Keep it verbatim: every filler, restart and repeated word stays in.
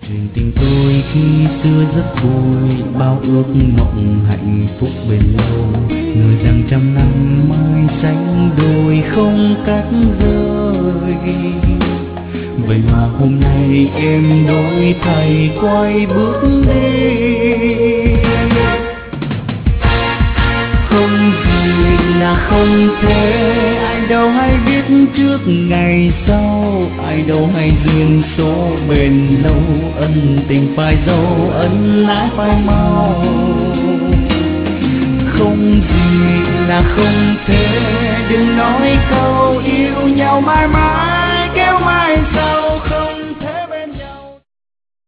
Chuyện tình tôi khi xưa rất vui, bao ước mộng hạnh phúc bền lâu. Ngờ rằng trăm năm mai sánh đôi không cách rời. Vậy mà hôm nay em đổi thay quay bước đi. Không gì là không thể, ai đâu hay biết trước ngày sau, ai đâu hay duyên số bền lâu. Ân tình phải dấu, ân ái phải mau. Không gì là không thể, đừng nói câu yêu nhau mãi mãi.